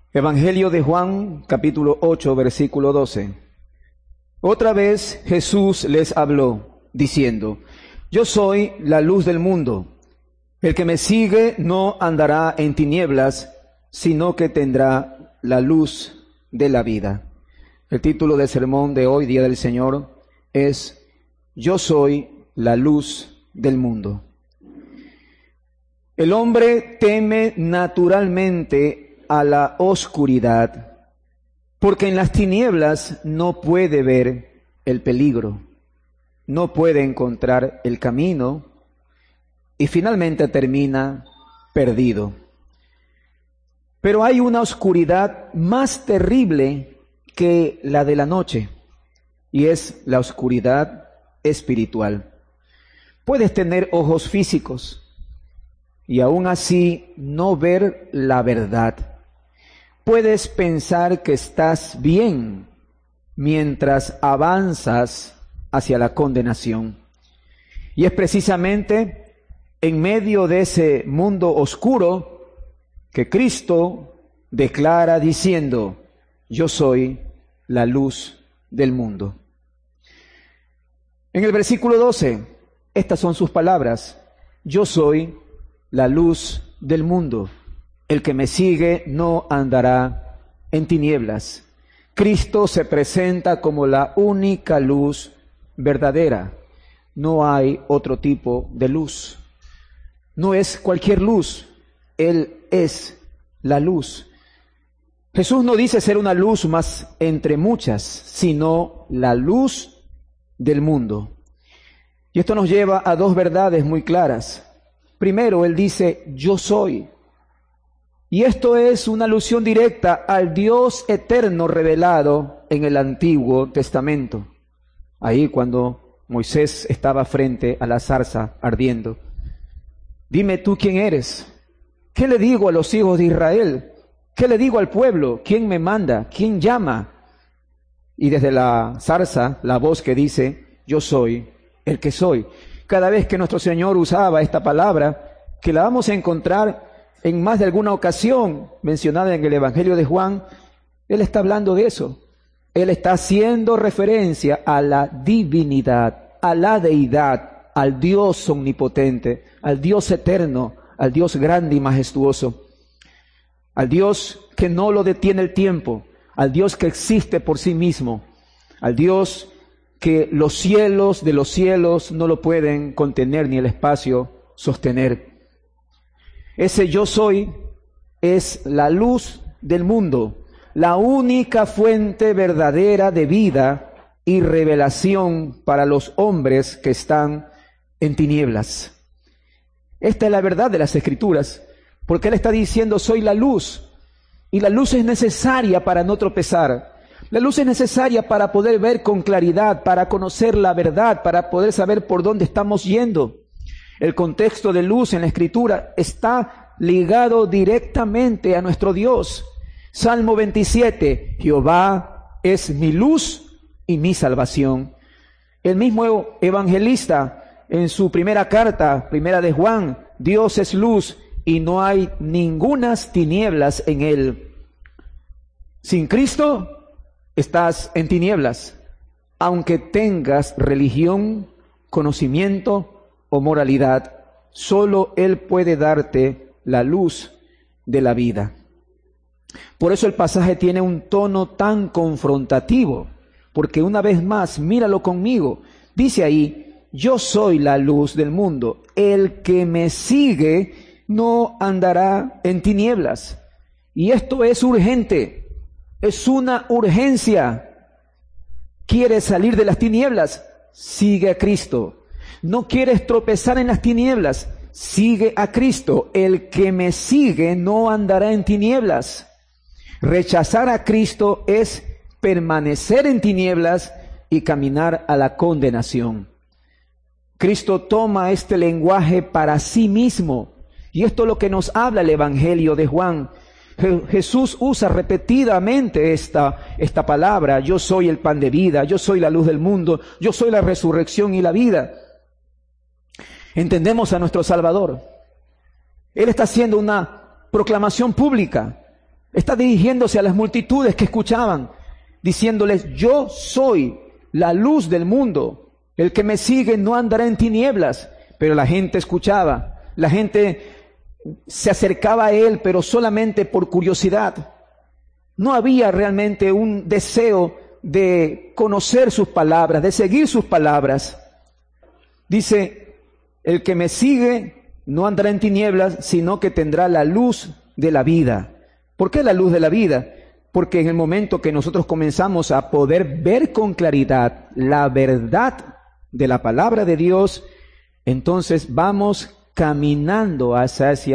Evangelio de Juan, capítulo 8, versículo 12. Otra vez Jesús les habló, diciendo: Yo soy la luz del mundo. El que me sigue no andará en tinieblas, sino que tendrá la luz de la vida. El título del sermón de hoy, Día del Señor, es: Yo soy la luz del mundo. El hombre teme naturalmente a la oscuridad, porque en las tinieblas no puede ver el peligro, no puede encontrar el camino y finalmente termina perdido. Pero hay una oscuridad más terrible que la de la noche, y es la oscuridad espiritual. Puedes tener ojos físicos y aún así no ver la verdad. Puedes pensar que estás bien mientras avanzas hacia la condenación. Y es precisamente en medio de ese mundo oscuro que Cristo declara diciendo: Yo soy la luz del mundo. En el versículo 12, estas son sus palabras: Yo soy la luz del mundo. El que me sigue no andará en tinieblas. Cristo se presenta como la única luz verdadera. No hay otro tipo de luz. No es cualquier luz. Él es la luz. Jesús no dice ser una luz más entre muchas, sino la luz del mundo. Y esto nos lleva a dos verdades muy claras. Primero, Él dice: Yo soy. Y esto es una alusión directa al Dios eterno revelado en el Antiguo Testamento. Ahí cuando Moisés estaba frente a la zarza ardiendo. Dime tú quién eres. ¿Qué le digo a los hijos de Israel? ¿Qué le digo al pueblo? ¿Quién me manda? ¿Quién llama? Y desde la zarza, la voz que dice: Yo soy el que soy. Cada vez que nuestro Señor usaba esta palabra, que la vamos a encontrar en más de alguna ocasión mencionada en el Evangelio de Juan, Él está hablando de eso. Él está haciendo referencia a la divinidad, a la deidad, al Dios omnipotente, al Dios eterno, al Dios grande y majestuoso, al Dios que no lo detiene el tiempo, al Dios que existe por sí mismo, al Dios que los cielos de los cielos no lo pueden contener ni el espacio sostener. Ese yo soy es la luz del mundo, la única fuente verdadera de vida y revelación para los hombres que están en tinieblas. Esta es la verdad de las Escrituras, porque Él está diciendo: soy la luz, y la luz es necesaria para no tropezar. La luz es necesaria para poder ver con claridad, para conocer la verdad, para poder saber por dónde estamos yendo. El contexto de luz en la Escritura está ligado directamente a nuestro Dios. Salmo 27, Jehová es mi luz y mi salvación. El mismo evangelista en su primera carta, primera de Juan: Dios es luz y no hay ningunas tinieblas en él. Sin Cristo estás en tinieblas, aunque tengas religión, conocimiento o moralidad. Solo Él puede darte la luz de la vida. Por eso el pasaje tiene un tono tan confrontativo, porque una vez más, míralo conmigo, dice ahí: yo soy la luz del mundo, el que me sigue no andará en tinieblas. Y esto es urgente, es una urgencia. ¿Quieres salir de las tinieblas? Sigue a Cristo. ¿No quieres tropezar en las tinieblas? Sigue a Cristo. El que me sigue no andará en tinieblas. Rechazar a Cristo es permanecer en tinieblas y caminar a la condenación. Cristo toma este lenguaje para sí mismo, y esto es lo que nos habla el Evangelio de Juan. Jesús usa repetidamente esta palabra: yo soy el pan de vida, yo soy la luz del mundo, yo soy la resurrección y la vida. Entendemos a nuestro Salvador. Él está haciendo una proclamación pública. Está dirigiéndose a las multitudes que escuchaban, diciéndoles: yo soy la luz del mundo. El que me sigue no andará en tinieblas. Pero la gente escuchaba, la gente se acercaba a él, pero solamente por curiosidad. No había realmente un deseo de conocer sus palabras, de seguir sus palabras. Dice: el que me sigue no andará en tinieblas, sino que tendrá la luz de la vida. ¿Por qué la luz de la vida? Porque en el momento que nosotros comenzamos a poder ver con claridad la verdad de la palabra de Dios, entonces vamos caminando a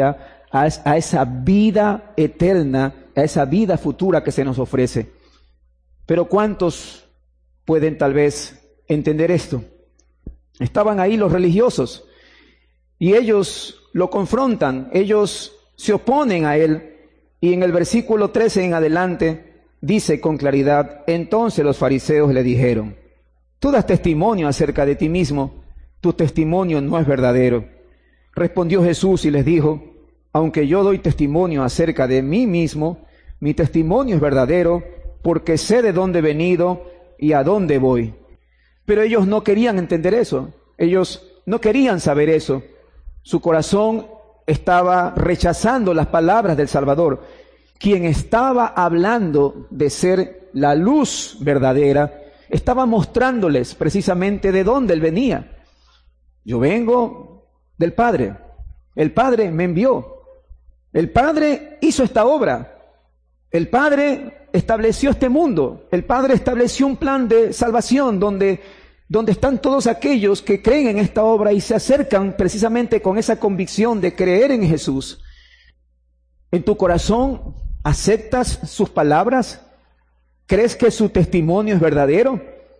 esa vida eterna, a esa vida futura que se nos ofrece. Pero ¿cuántos pueden tal vez entender esto? Estaban ahí los religiosos y ellos lo confrontan, ellos se oponen a él, y en el versículo 13 en adelante dice con claridad: entonces los fariseos le dijeron: tú das testimonio acerca de ti mismo, tu testimonio no es verdadero. Respondió Jesús y les dijo: aunque yo doy testimonio acerca de mí mismo, mi testimonio es verdadero, porque sé de dónde he venido y a dónde voy. Pero ellos no querían entender eso, ellos no querían saber eso. Su corazón estaba rechazando las palabras del Salvador, quien estaba hablando de ser la luz verdadera. Estaba mostrándoles precisamente de dónde él venía. Yo vengo del Padre. El Padre me envió. El Padre hizo esta obra. El Padre estableció este mundo. El Padre estableció un plan de salvación donde están todos aquellos que creen en esta obra y se acercan precisamente con esa convicción de creer en Jesús. ¿En tu corazón aceptas sus palabras? ¿Crees que su testimonio es verdadero?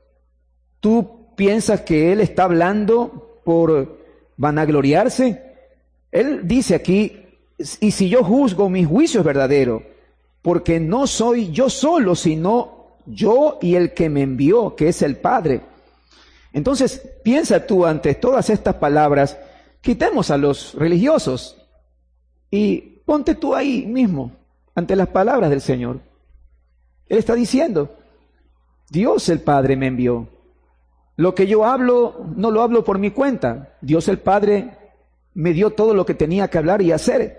¿Tú piensas que él está hablando por vanagloriarse? Él dice aquí: y si yo juzgo, mi juicio es verdadero, porque no soy yo solo, sino yo y el que me envió, que es el Padre. Entonces, piensa tú ante todas estas palabras, quitemos a los religiosos y ponte tú ahí mismo, ante las palabras del Señor. Él está diciendo: Dios el Padre me envió. Lo que yo hablo, no lo hablo por mi cuenta. Dios el Padre me dio todo lo que tenía que hablar y hacer.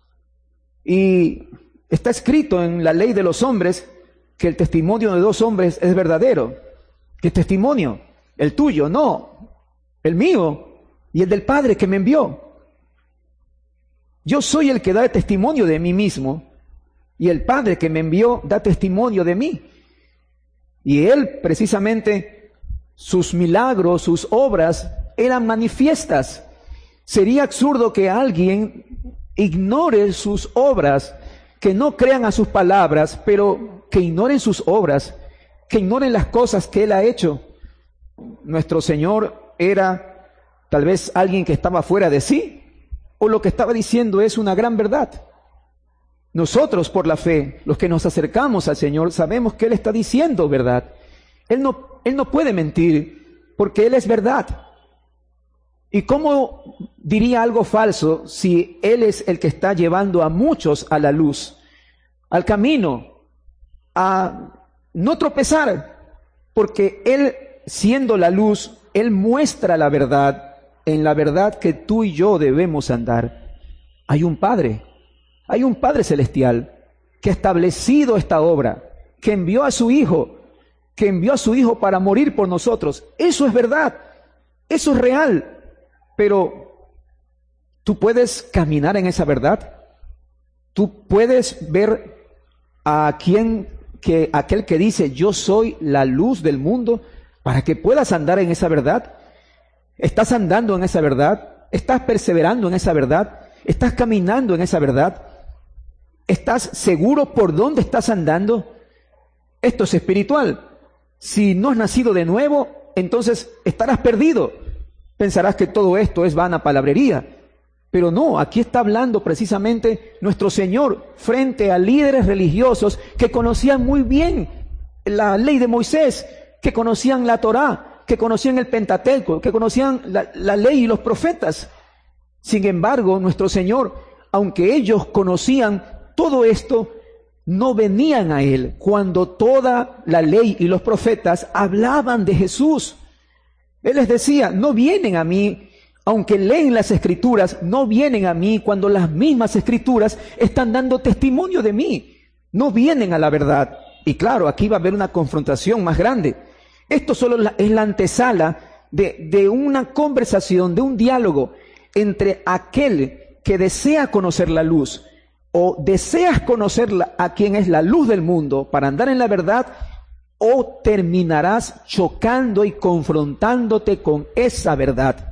Y está escrito en la ley de los hombres que el testimonio de dos hombres es verdadero. ¿Qué testimonio? El tuyo, no. El mío y el del Padre que me envió. Yo soy el que da testimonio de mí mismo, y el Padre que me envió da testimonio de mí. Y Él, precisamente, sus milagros, sus obras eran manifiestas. Sería absurdo que alguien ignore sus obras, que no crean a sus palabras, pero que ignoren sus obras, que ignoren las cosas que Él ha hecho. Nuestro Señor era tal vez alguien que estaba fuera de sí, o lo que estaba diciendo es una gran verdad. Nosotros, por la fe, los que nos acercamos al Señor, sabemos que Él está diciendo verdad. Él no puede mentir, porque Él es verdad. ¿Y cómo diría algo falso si Él es el que está llevando a muchos a la luz, al camino, a no tropezar? Porque Él, siendo la luz, Él muestra la verdad, en la verdad que tú y yo debemos andar. Hay un Padre celestial que ha establecido esta obra, que envió a su Hijo, para morir por nosotros. Eso es verdad, eso es real. Pero tú puedes caminar en esa verdad. Tú puedes ver a aquel que dice: yo soy la luz del mundo, para que puedas andar en esa verdad. ¿Estás andando en esa verdad? ¿Estás perseverando en esa verdad? ¿Estás caminando en esa verdad? ¿Estás seguro por dónde estás andando? Esto es espiritual. Si no has nacido de nuevo, entonces estarás perdido. Pensarás que todo esto es vana palabrería. Pero no, aquí está hablando precisamente nuestro Señor frente a líderes religiosos que conocían muy bien la ley de Moisés, que conocían la Torá, que conocían el Pentateuco, que conocían la ley y los profetas. Sin embargo, nuestro Señor, aunque ellos conocían todo esto, no venían a Él cuando toda la ley y los profetas hablaban de Jesús. Él les decía, no vienen a mí, aunque leen las Escrituras, no vienen a mí cuando las mismas Escrituras están dando testimonio de mí. No vienen a la verdad. Y claro, aquí va a haber una confrontación más grande. Esto solo es la antesala de una conversación, de un diálogo entre aquel que desea conocer la luz o deseas conocer a quien es la luz del mundo para andar en la verdad, o terminarás chocando y confrontándote con esa verdad.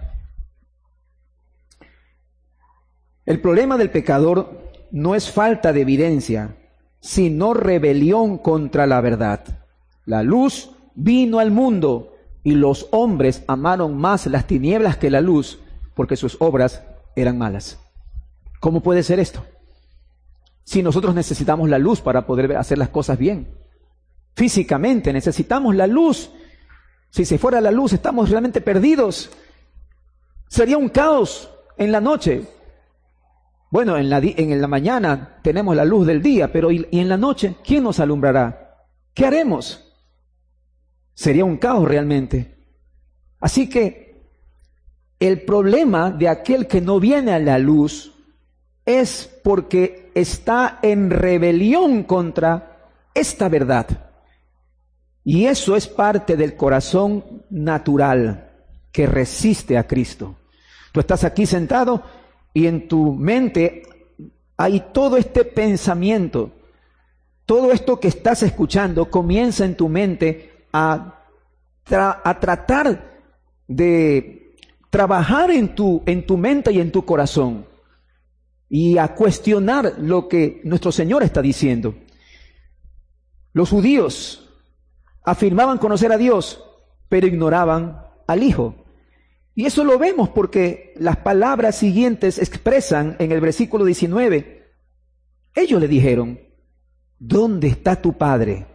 El problema del pecador no es falta de evidencia, sino rebelión contra la verdad. La luz vino al mundo y los hombres amaron más las tinieblas que la luz, porque sus obras eran malas. ¿Cómo puede ser esto? Si nosotros necesitamos la luz para poder hacer las cosas bien. Físicamente necesitamos la luz. Si se fuera la luz, estamos realmente perdidos. Sería un caos en la noche. Bueno, en la mañana tenemos la luz del día, pero ¿y en la noche quién nos alumbrará? ¿Qué haremos? Sería un caos realmente. Así que el problema de aquel que no viene a la luz es porque está en rebelión contra esta verdad. Y eso es parte del corazón natural que resiste a Cristo. Tú estás aquí sentado y en tu mente hay todo este pensamiento, todo esto que estás escuchando comienza en tu mente a tratar de trabajar en tu mente y en tu corazón y a cuestionar lo que nuestro Señor está diciendo. Los judíos afirmaban conocer a Dios, pero ignoraban al Hijo. Y eso lo vemos porque las palabras siguientes expresan en el versículo 19. Ellos le dijeron, ¿dónde está tu Padre?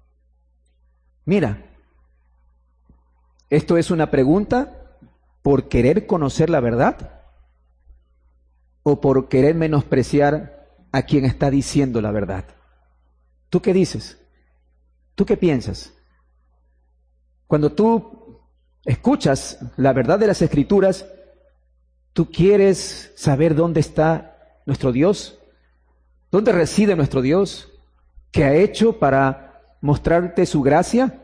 Mira, esto es una pregunta por querer conocer la verdad o por querer menospreciar a quien está diciendo la verdad. ¿Tú qué dices? ¿Tú qué piensas? Cuando tú escuchas la verdad de las Escrituras, ¿tú quieres saber dónde está nuestro Dios? ¿Dónde reside nuestro Dios? ¿Qué ha hecho para mostrarte su gracia?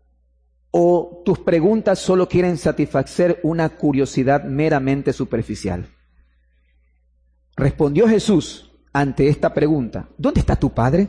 ¿O tus preguntas solo quieren satisfacer una curiosidad meramente superficial? Respondió Jesús ante esta pregunta, ¿dónde está tu Padre?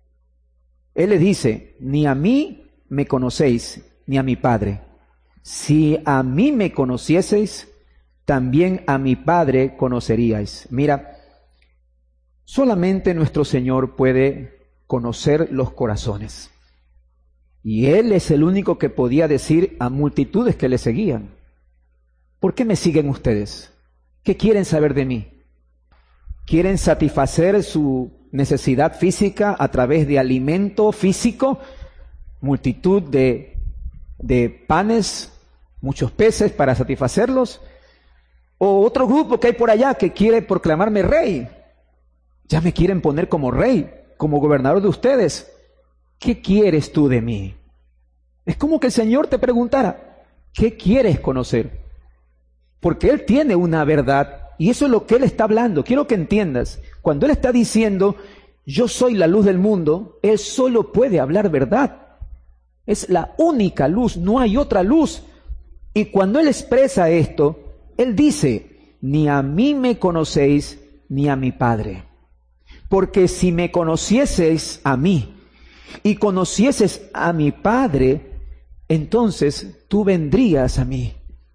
Él le dice, ni a mí me conocéis, ni a mi Padre. Si a mí me conocieseis, también a mi Padre conoceríais. Mira, solamente nuestro Señor puede conocer los corazones. Y Él es el único que podía decir a multitudes que le seguían, ¿por qué me siguen ustedes? ¿Qué quieren saber de mí? ¿Quieren satisfacer su necesidad física a través de alimento físico? Multitud de panes, muchos peces para satisfacerlos. O otro grupo que hay por allá que quiere proclamarme rey. Ya me quieren poner como rey, como gobernador de ustedes. ¿Qué quieres tú de mí? Es como que el Señor te preguntara, ¿qué quieres conocer? Porque Él tiene una verdad y eso es lo que Él está hablando. Quiero que entiendas, cuando Él está diciendo, yo soy la luz del mundo, Él solo puede hablar verdad. Es la única luz, no hay otra luz. Y cuando Él expresa esto, Él dice, ni a mí me conocéis, ni a mi Padre. Porque si me conocieseis a mí y conocieses a mi Padre, entonces tú vendrías a mí.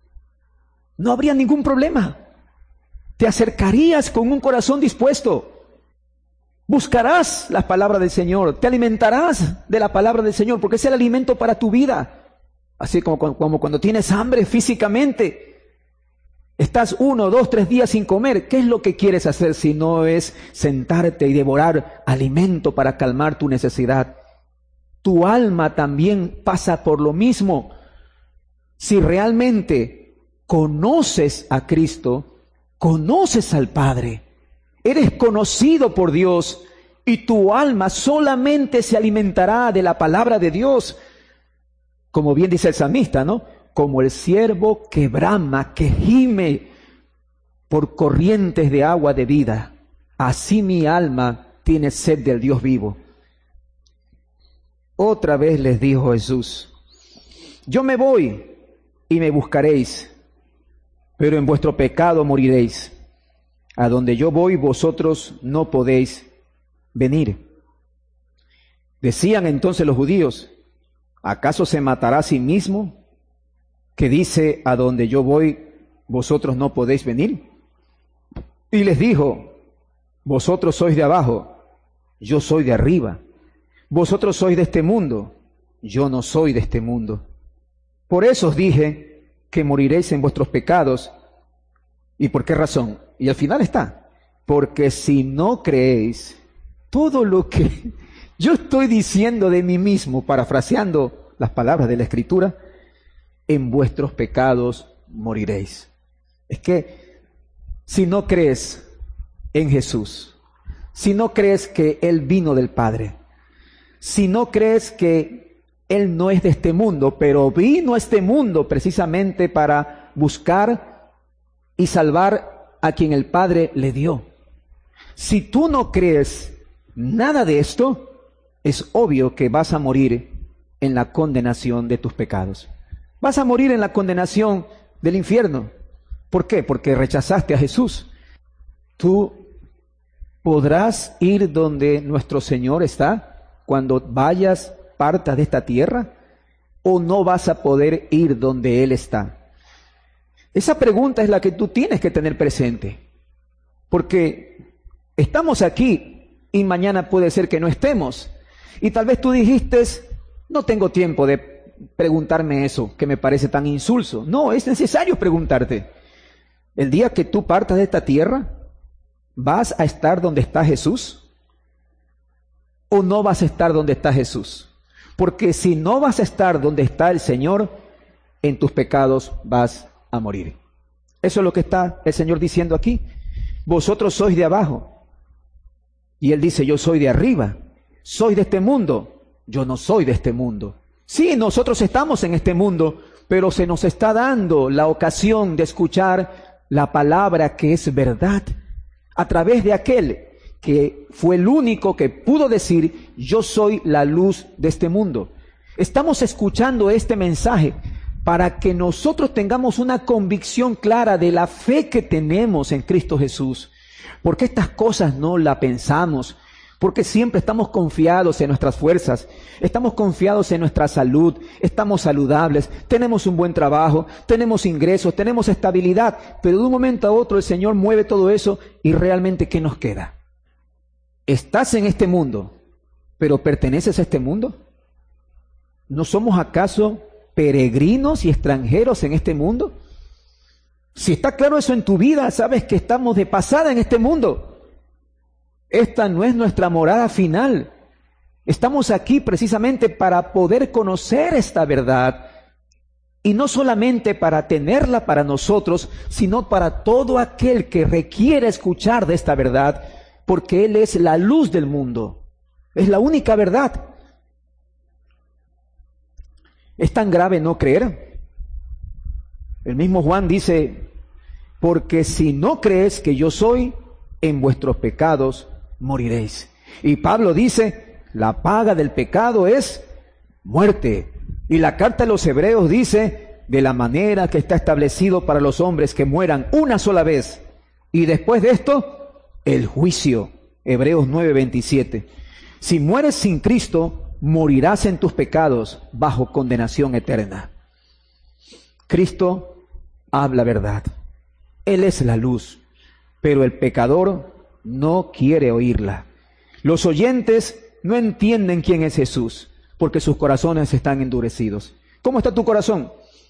No habría ningún problema. Te acercarías con un corazón dispuesto. Buscarás las palabras del Señor, te alimentarás de la palabra del Señor, porque es el alimento para tu vida. Así como cuando tienes hambre físicamente, estás 1, 2, 3 días sin comer. ¿Qué es lo que quieres hacer si no es sentarte y devorar alimento para calmar tu necesidad? Tu alma también pasa por lo mismo. Si realmente conoces a Cristo, conoces al Padre, eres conocido por Dios, y tu alma solamente se alimentará de la palabra de Dios. Como bien dice el salmista, ¿no? Como el ciervo que brama, que gime por corrientes de agua de vida, así mi alma tiene sed del Dios vivo. Otra vez les dijo Jesús: yo me voy y me buscaréis, pero en vuestro pecado moriréis. A donde yo voy, vosotros no podéis venir. Decían entonces los judíos: ¿acaso se matará a sí mismo, que dice, a donde yo voy, vosotros no podéis venir? Y les dijo: vosotros sois de abajo, yo soy de arriba. Vosotros sois de este mundo, yo no soy de este mundo. Por eso os dije que moriréis en vuestros pecados. ¿Y por qué razón? Y al final está: porque si no creéis todo lo que yo estoy diciendo de mí mismo, parafraseando las palabras de la Escritura, en vuestros pecados moriréis. Es que si no crees en Jesús, si no crees que Él vino del Padre, si no crees que Él no es de este mundo, pero vino a este mundo precisamente para buscar y salvar a quien el Padre le dio. Si tú no crees nada de esto, es obvio que vas a morir en la condenación de tus pecados. Vas a morir en la condenación del infierno. ¿Por qué? Porque rechazaste a Jesús. Tú podrás ir donde nuestro Señor está cuando vayas, partas de esta tierra, o no vas a poder ir donde Él está. Esa pregunta es la que tú tienes que tener presente, porque estamos aquí y mañana puede ser que no estemos. Y tal vez tú dijiste: no tengo tiempo de preguntarme eso, que me parece tan insulso. No, es necesario preguntarte. El día que tú partas de esta tierra, ¿vas a estar donde está Jesús? ¿O no vas a estar donde está Jesús? Porque si no vas a estar donde está el Señor, en tus pecados vas a morir. Eso es lo que está el Señor diciendo aquí. Vosotros sois de abajo. Y Él dice: yo soy de arriba. Soy de este mundo. Yo no soy de este mundo. Sí, nosotros estamos en este mundo, pero se nos está dando la ocasión de escuchar la palabra que es verdad, a través de aquel que fue el único que pudo decir: yo soy la luz de este mundo. Estamos escuchando este mensaje para que nosotros tengamos una convicción clara de la fe que tenemos en Cristo Jesús. Porque estas cosas no las pensamos, porque siempre estamos confiados en nuestras fuerzas, estamos confiados en nuestra salud, estamos saludables, tenemos un buen trabajo, tenemos ingresos, tenemos estabilidad, pero de un momento a otro el Señor mueve todo eso y realmente ¿qué nos queda? ¿Estás en este mundo, pero perteneces a este mundo? ¿No somos acaso peregrinos y extranjeros en este mundo? Si está claro eso en tu vida, sabes que estamos de pasada en este mundo. Esta no es nuestra morada final. Estamos aquí precisamente para poder conocer esta verdad, y no solamente para tenerla para nosotros, sino para todo aquel que requiere escuchar de esta verdad, porque Él es la luz del mundo. Es la única verdad. ¿Es tan grave no creer? El mismo Juan dice: porque si no crees que yo soy, en vuestros pecados moriréis. Y Pablo dice: la paga del pecado es muerte. Y la carta de los Hebreos dice: de la manera que está establecido para los hombres que mueran una sola vez, y después de esto, el juicio. Hebreos 9:27. Si mueres sin Cristo, morirás en tus pecados bajo condenación eterna. Cristo habla verdad. Él es la luz, pero el pecador no quiere oírla. Los oyentes no entienden quién es Jesús, porque sus corazones están endurecidos. ¿Cómo está tu corazón?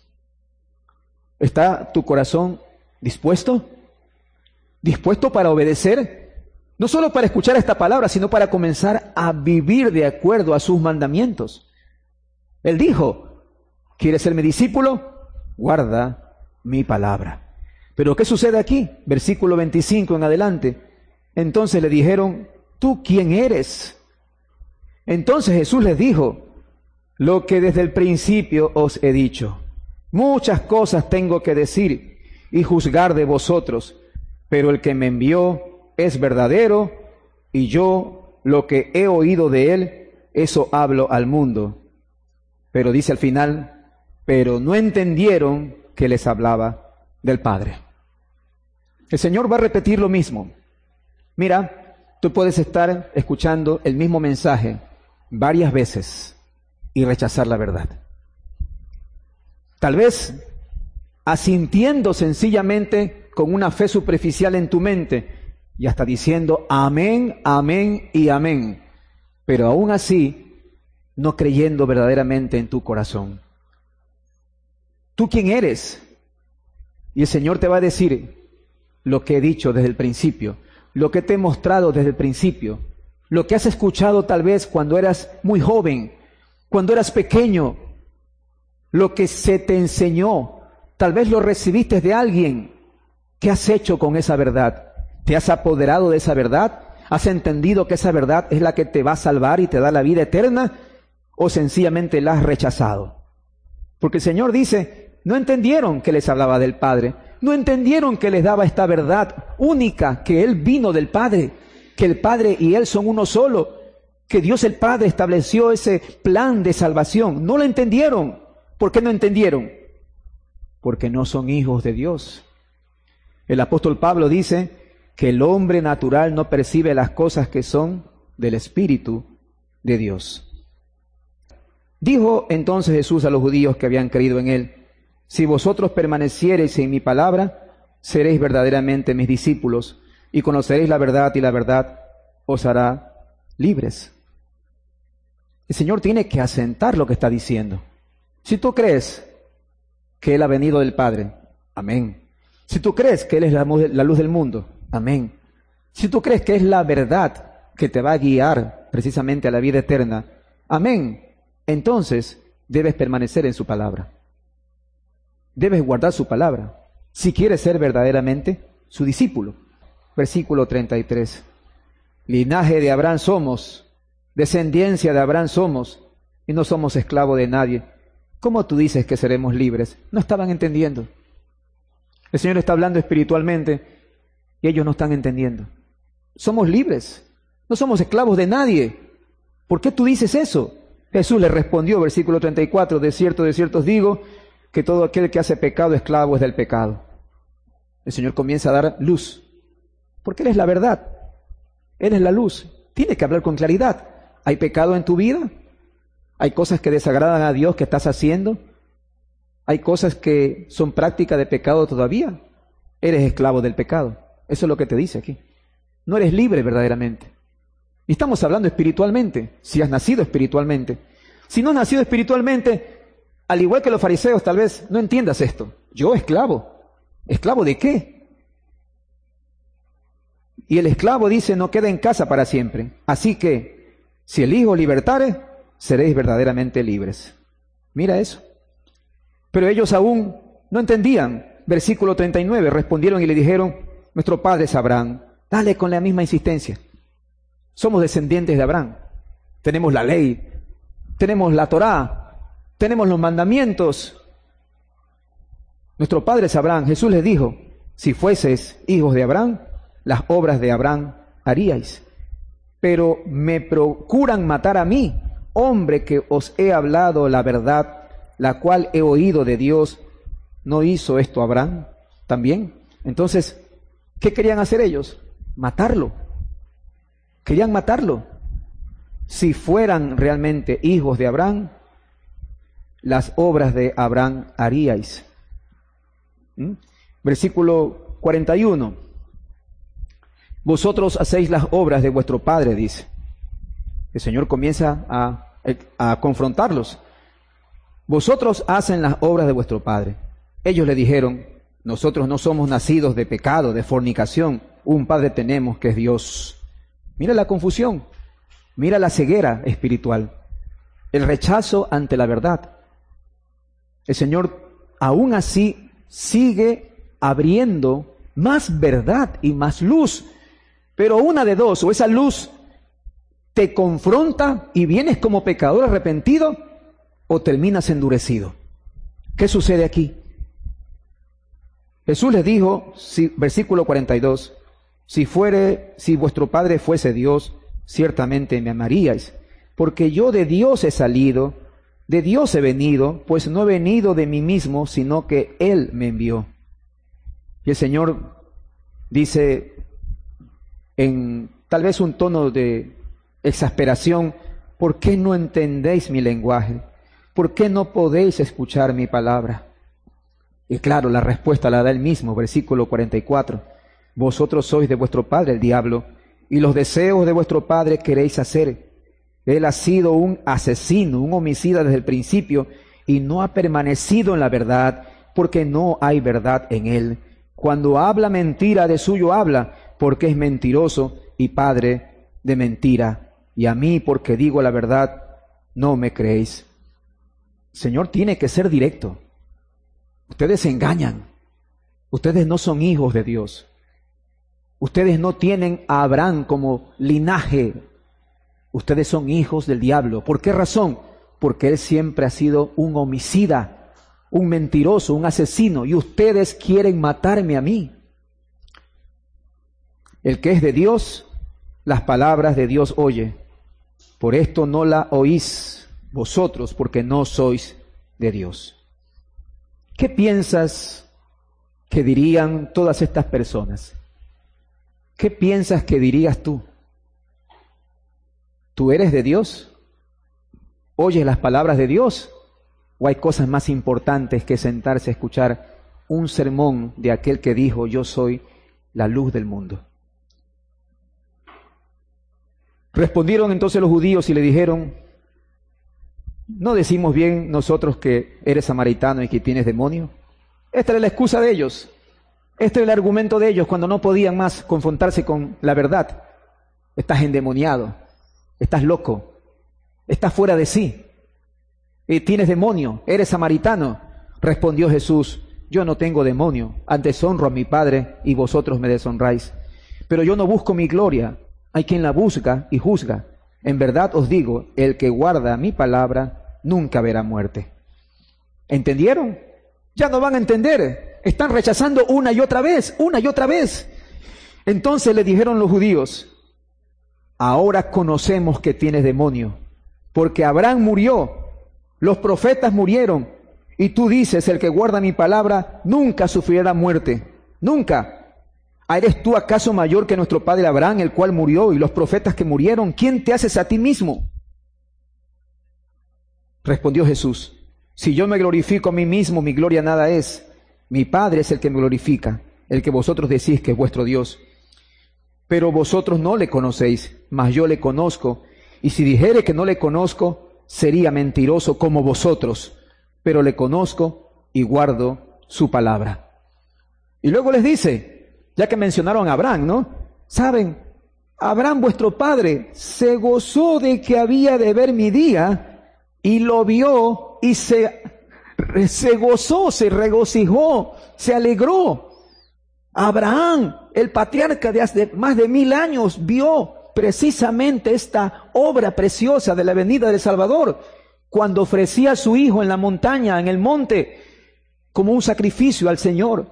¿Está tu corazón dispuesto? ¿Dispuesto para obedecer? No solo para escuchar esta palabra, sino para comenzar a vivir de acuerdo a sus mandamientos. Él dijo: ¿quieres ser mi discípulo? Guarda mi palabra. Pero ¿qué sucede aquí? Versículo 25 en adelante. Entonces le dijeron: ¿tú quién eres? Entonces Jesús les dijo, lo que desde el principio os he dicho. Muchas cosas tengo que decir y juzgar de vosotros, pero el que me envió es verdadero, y yo lo que he oído de él, eso hablo al mundo. Pero dice al final, pero no entendieron que les hablaba del Padre. El Señor va a repetir lo mismo. Mira, tú puedes estar escuchando el mismo mensaje varias veces y rechazar la verdad. Tal vez asintiendo sencillamente con una fe superficial en tu mente y hasta diciendo amén, amén y amén, pero aún así no creyendo verdaderamente en tu corazón. ¿Tú quién eres? Y el Señor te va a decir lo que he dicho desde el principio, lo que te he mostrado desde el principio, lo que has escuchado tal vez cuando eras muy joven, cuando eras pequeño, lo que se te enseñó, tal vez lo recibiste de alguien. ¿Qué has hecho con esa verdad? ¿Te has apoderado de esa verdad? ¿Has entendido que esa verdad es la que te va a salvar y te da la vida eterna? ¿O sencillamente la has rechazado? Porque el Señor dice, no entendieron que les hablaba del Padre, no entendieron que les daba esta verdad única, que Él vino del Padre, que el Padre y Él son uno solo, que Dios el Padre estableció ese plan de salvación. No lo entendieron. ¿Por qué no entendieron? Porque no son hijos de Dios. El apóstol Pablo dice que el hombre natural no percibe las cosas que son del Espíritu de Dios. Dijo entonces Jesús a los judíos que habían creído en Él, si vosotros permaneciereis en mi palabra, seréis verdaderamente mis discípulos y conoceréis la verdad y la verdad os hará libres. El Señor tiene que asentar lo que está diciendo. Si tú crees que Él ha venido del Padre, amén. Si tú crees que Él es la luz del mundo, amén. Si tú crees que es la verdad que te va a guiar precisamente a la vida eterna, amén. Entonces debes permanecer en su palabra. Debes guardar su palabra, si quieres ser verdaderamente su discípulo. Versículo 33. Linaje de Abraham somos, descendencia de Abraham somos, y no somos esclavos de nadie. ¿Cómo tú dices que seremos libres? No estaban entendiendo. El Señor está hablando espiritualmente y ellos no están entendiendo. Somos libres, no somos esclavos de nadie. ¿Por qué tú dices eso? Jesús le respondió, versículo 34, de cierto os digo, que todo aquel que hace pecado, esclavo es del pecado. El Señor comienza a dar luz, porque Él es la verdad, Él es la luz. Tiene que hablar con claridad. ¿Hay pecado en tu vida? ¿Hay cosas que desagradan a Dios que estás haciendo? ¿Hay cosas que son práctica de pecado todavía? Eres esclavo del pecado. Eso es lo que te dice aquí. No eres libre verdaderamente. Y estamos hablando espiritualmente, si has nacido espiritualmente. Si no has nacido espiritualmente, al igual que los fariseos, tal vez no entiendas esto. Yo esclavo. ¿Esclavo de qué? Y el esclavo dice, no queda en casa para siempre. Así que, si el Hijo libertare, seréis verdaderamente libres. Mira eso. Pero ellos aún no entendían. Versículo 39, respondieron y le dijeron, nuestro padre es Abraham. Dale con la misma insistencia. Somos descendientes de Abraham. Tenemos la ley, tenemos la Torá, tenemos los mandamientos. Nuestro padre es Abraham. Jesús les dijo, si fueseis hijos de Abraham, las obras de Abraham haríais. Pero me procuran matar a mí, hombre que os he hablado la verdad, la cual he oído de Dios. ¿No hizo esto Abraham también? Entonces, ¿qué querían hacer ellos? Matarlo. Querían matarlo. Si fueran realmente hijos de Abraham, las obras de Abraham haríais. Versículo 41. Vosotros hacéis las obras de vuestro padre, dice. El Señor comienza a confrontarlos. Vosotros hacen las obras de vuestro padre. Ellos le dijeron, nosotros no somos nacidos de pecado, de fornicación. Un padre tenemos que es Dios. Mira la confusión. Mira la ceguera espiritual. El rechazo ante la verdad. El Señor aún así sigue abriendo más verdad y más luz. Pero una de dos, o esa luz ¿Te confronta y vienes como pecador arrepentido o terminas endurecido? ¿Qué sucede aquí? Jesús les dijo, versículo 42, si vuestro Padre fuese Dios, ciertamente me amaríais, porque yo de Dios he salido, de Dios he venido, pues no he venido de mí mismo, sino que Él me envió. Y el Señor dice en tal vez un tono de exasperación, ¿por qué no entendéis mi lenguaje? ¿Por qué no podéis escuchar mi palabra? Y claro, la respuesta la da Él mismo, versículo 44. Vosotros sois de vuestro padre el diablo, y los deseos de vuestro padre queréis hacer. Él ha sido un asesino, un homicida desde el principio, y no ha permanecido en la verdad, porque no hay verdad en él. Cuando habla mentira, de suyo habla, porque es mentiroso y padre de mentira. Y a mí, porque digo la verdad, no me creéis. El Señor tiene que ser directo. Ustedes se engañan. Ustedes no son hijos de Dios. Ustedes no tienen a Abraham como linaje. Ustedes son hijos del diablo. ¿Por qué razón? Porque él siempre ha sido un homicida, un mentiroso, un asesino, y ustedes quieren matarme a mí. El que es de Dios, las palabras de Dios oye. Por esto no la oís vosotros, porque no sois de Dios. ¿Qué piensas que dirían todas estas personas? ¿Qué piensas que dirías tú? ¿Tú eres de Dios? ¿Oyes las palabras de Dios? ¿O hay cosas más importantes que sentarse a escuchar un sermón de aquel que dijo, yo soy la luz del mundo? Respondieron entonces los judíos y le dijeron, ¿no decimos bien nosotros que eres samaritano y que tienes demonio? Esta era la excusa de ellos. Este era el argumento de ellos cuando no podían más confrontarse con la verdad. Estás endemoniado, estás loco, estás fuera de sí, y tienes demonio, eres samaritano. Respondió Jesús, yo no tengo demonio, antes honro a mi Padre y vosotros me deshonráis. Pero yo no busco mi gloria, hay quien la busca y juzga. En verdad os digo, el que guarda mi palabra nunca verá muerte. ¿Entendieron? Ya no van a entender. Están rechazando una y otra vez, una y otra vez. Entonces le dijeron los judíos, ahora conocemos que tienes demonio, porque Abraham murió, los profetas murieron, y tú dices, el que guarda mi palabra nunca sufrirá muerte. Nunca. ¿Eres tú acaso mayor que nuestro padre Abraham, el cual murió, y los profetas que murieron? ¿Quién te haces a ti mismo? Respondió Jesús, si yo me glorifico a mí mismo, mi gloria nada es. Mi Padre es el que me glorifica, el que vosotros decís que es vuestro Dios. Pero vosotros no le conocéis, mas yo le conozco. Y si dijere que no le conozco, sería mentiroso como vosotros. Pero le conozco y guardo su palabra. Y luego les dice, ya que mencionaron a Abraham, ¿no? ¿Saben? Abraham, vuestro padre, se gozó de que había de ver mi día y lo vio y se gozó, se regocijó, se alegró. Abraham, el patriarca de hace más de 1000 años, vio precisamente esta obra preciosa de la venida del Salvador, cuando ofrecía a su hijo en la montaña, en el monte, como un sacrificio al Señor.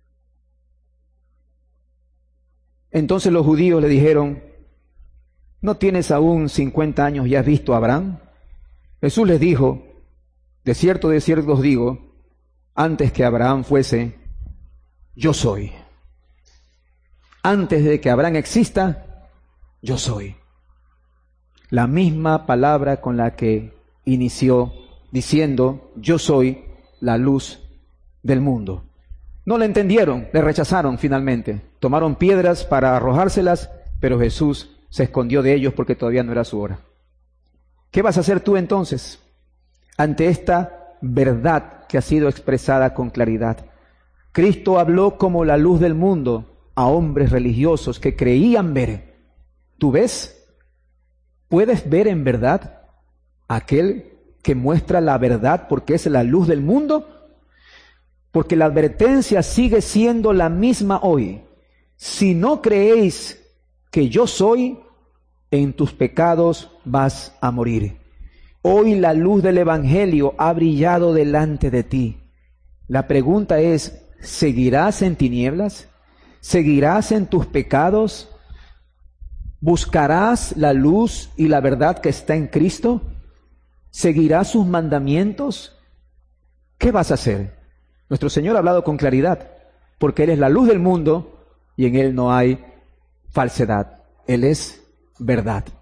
Entonces los judíos le dijeron, ¿no tienes aún 50 años y has visto a Abraham? Jesús les dijo, de cierto os digo, antes que Abraham fuese, yo soy. Antes de que Abraham exista, yo soy. La misma palabra con la que inició diciendo, yo soy la luz del mundo. No le entendieron, le rechazaron finalmente. Tomaron piedras para arrojárselas, pero Jesús se escondió de ellos porque todavía no era su hora. ¿Qué vas a hacer tú entonces ante esta verdad que ha sido expresada con claridad? Cristo habló como la luz del mundo a hombres religiosos que creían ver. ¿Tú ves? ¿Puedes ver en verdad aquel que muestra la verdad porque es la luz del mundo? Porque la advertencia sigue siendo la misma hoy. Si no creéis que yo soy, en tus pecados vas a morir. Hoy la luz del Evangelio ha brillado delante de ti. La pregunta es, ¿seguirás en tinieblas? ¿Seguirás en tus pecados? ¿Buscarás la luz y la verdad que está en Cristo? ¿Seguirás sus mandamientos? ¿Qué vas a hacer? Nuestro Señor ha hablado con claridad, porque Él es la luz del mundo y en Él no hay falsedad. Él es verdad.